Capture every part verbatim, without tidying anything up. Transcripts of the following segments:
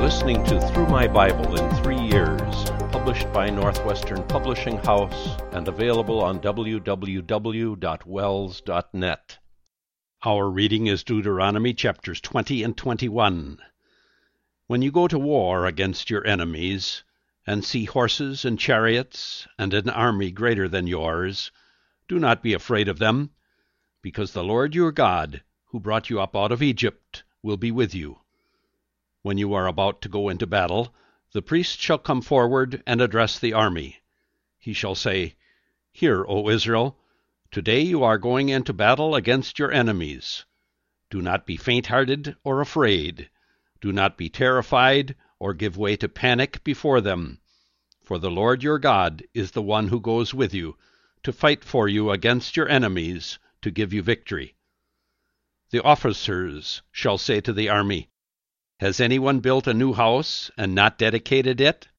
listening to Through My Bible in Three Years, published by Northwestern Publishing House and available on w w w dot wells dot net. Our reading is Deuteronomy chapters twenty and twenty-one. When you go to war against your enemies, and see horses and chariots, and an army greater than yours, do not be afraid of them, because the Lord your God, who brought you up out of Egypt, will be with you. When you are about to go into battle, the priest shall come forward and address the army. He shall say, Hear, O Israel, today you are going into battle against your enemies. Do not be faint-hearted or afraid. Do not be terrified or give way to panic before them. For the Lord your God is the one who goes with you, to fight for you against your enemies, to give you victory. The officers shall say to the army, Has anyone built a new house and not dedicated it?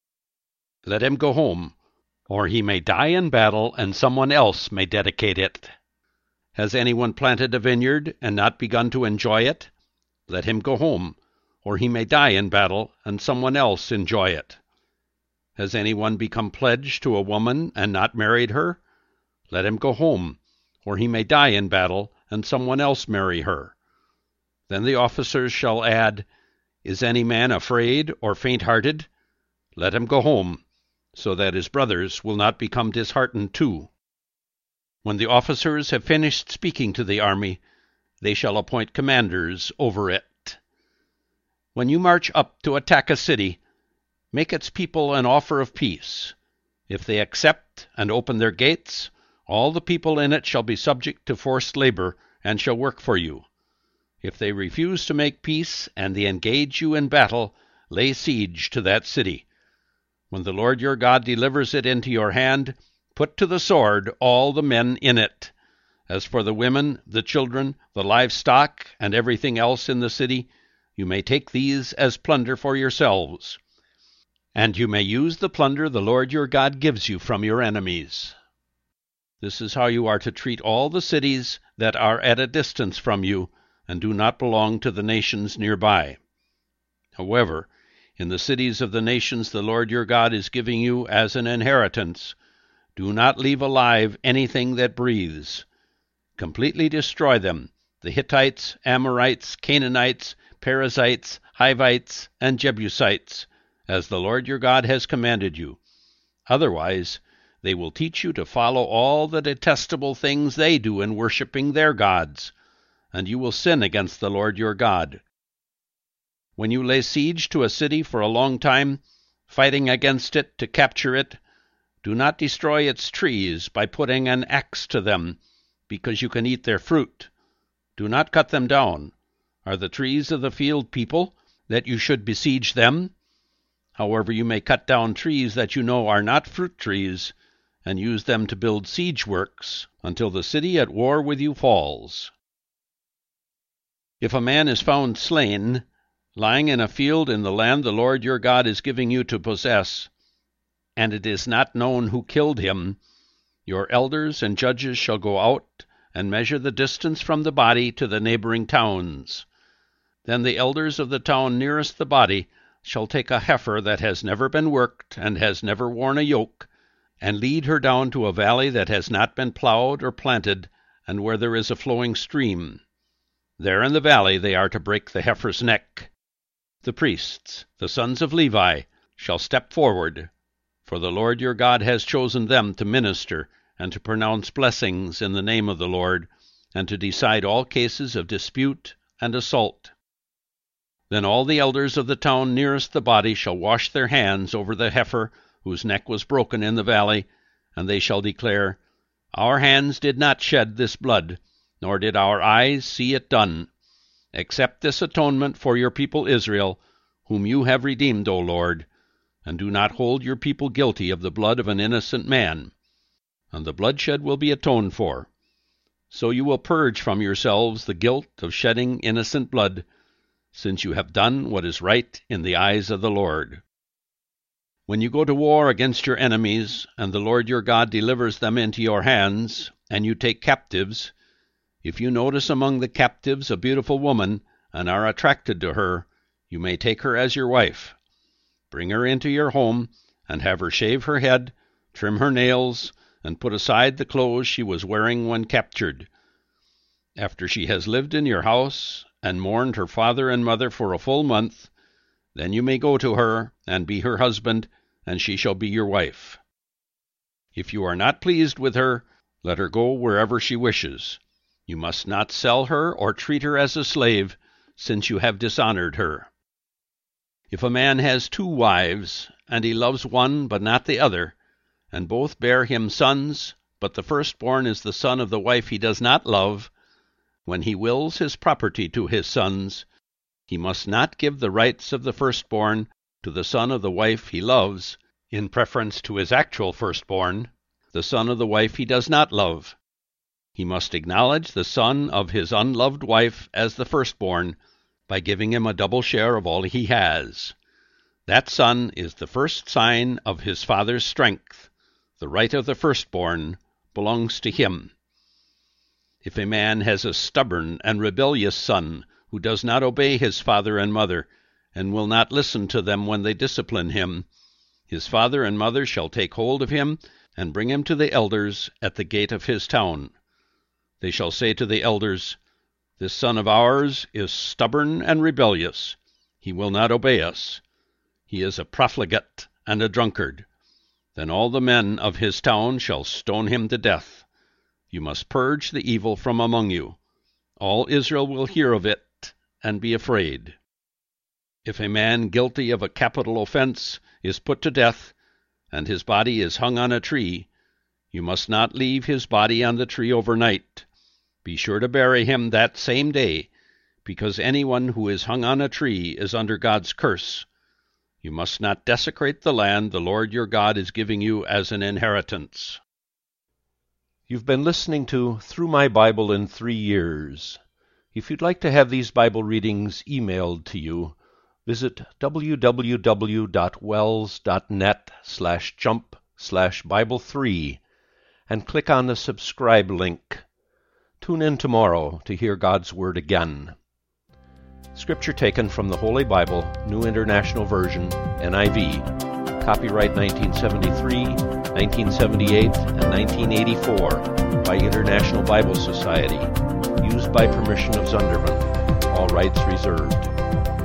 Let him go home, or he may die in battle and someone else may dedicate it. Has anyone planted a vineyard and not begun to enjoy it? Let him go home, or he may die in battle and someone else enjoy it. Has anyone become pledged to a woman and not married her? Let him go home, or he may die in battle and someone else marry her. Then the officers shall add, Is any man afraid or faint-hearted? Let him go home, so that his brothers will not become disheartened too. When the officers have finished speaking to the army, they shall appoint commanders over it. When you march up to attack a city, make its people an offer of peace. If they accept and open their gates, all the people in it shall be subject to forced labor and shall work for you. If they refuse to make peace and they engage you in battle, lay siege to that city. When the Lord your God delivers it into your hand, put to the sword all the men in it. As for the women, the children, the livestock, and everything else in the city, you may take these as plunder for yourselves. And you may use the plunder the Lord your God gives you from your enemies. This is how you are to treat all the cities that are at a distance from you, and do not belong to the nations nearby. However, in the cities of the nations the Lord your God is giving you as an inheritance, do not leave alive anything that breathes. Completely destroy them, the Hittites, Amorites, Canaanites, Perizzites, Hivites, and Jebusites, as the Lord your God has commanded you. Otherwise, they will teach you to follow all the detestable things they do in worshipping their gods, and you will sin against the Lord your God. When you lay siege to a city for a long time, fighting against it to capture it, do not destroy its trees by putting an axe to them, because you can eat their fruit. Do not cut them down. Are the trees of the field people, that you should besiege them? However, you may cut down trees that you know are not fruit trees, and use them to build siege works until the city at war with you falls. If a man is found slain, lying in a field in the land the Lord your God is giving you to possess, and it is not known who killed him, your elders and judges shall go out and measure the distance from the body to the neighboring towns. Then the elders of the town nearest the body shall take a heifer that has never been worked and has never worn a yoke, and lead her down to a valley that has not been plowed or planted, and where there is a flowing stream. There in the valley they are to break the heifer's neck. The priests, the sons of Levi, shall step forward, for the Lord your God has chosen them to minister and to pronounce blessings in the name of the Lord, and to decide all cases of dispute and assault. Then all the elders of the town nearest the body shall wash their hands over the heifer whose neck was broken in the valley, and they shall declare, Our hands did not shed this blood, nor did our eyes see it done. Accept this atonement for your people Israel, whom you have redeemed, O Lord, and do not hold your people guilty of the blood of an innocent man. And the bloodshed will be atoned for. So you will purge from yourselves the guilt of shedding innocent blood, since you have done what is right in the eyes of the Lord. When you go to war against your enemies, and the Lord your God delivers them into your hands, and you take captives, if you notice among the captives a beautiful woman, and are attracted to her, you may take her as your wife, Bring her into your home, and have her shave her head, trim her nails, and put aside the clothes she was wearing when captured. After she has lived in your house and mourned her father and mother for a full month, then you may go to her and be her husband, and she shall be your wife. If you are not pleased with her, let her go wherever she wishes. You must not sell her or treat her as a slave, since you have dishonored her. If a man has two wives, and he loves one but not the other, and both bear him sons, but the firstborn is the son of the wife he does not love, when he wills his property to his sons, he must not give the rights of the firstborn to the son of the wife he loves, in preference to his actual firstborn, the son of the wife he does not love. He must acknowledge the son of his unloved wife as the firstborn, by giving him a double share of all he has. That son is the first sign of his father's strength. The right of the firstborn belongs to him. If a man has a stubborn and rebellious son who does not obey his father and mother, and will not listen to them when they discipline him, his father and mother shall take hold of him and bring him to the elders at the gate of his town. They shall say to the elders, "This son of ours is stubborn and rebellious. He will not obey us. He is a profligate and a drunkard." Then all the men of his town shall stone him to death. You must purge the evil from among you. All Israel will hear of it and be afraid. If a man guilty of a capital offense is put to death, and his body is hung on a tree, you must not leave his body on the tree overnight. Be sure to bury him that same day, because anyone who is hung on a tree is under God's curse. You must not desecrate the land the Lord your God is giving you as an inheritance. You've been listening to Through My Bible in Three Years. If you'd like to have these Bible readings emailed to you, visit www.wells.net slash jump slash Bible 3 and click on the subscribe link. Tune in tomorrow to hear God's Word again. Scripture taken from the Holy Bible, New International Version, N I V. Copyright nineteen seventy-three, nineteen seventy-eight, and nineteen eighty-four by International Bible Society. Used by permission of Zunderman. All rights reserved.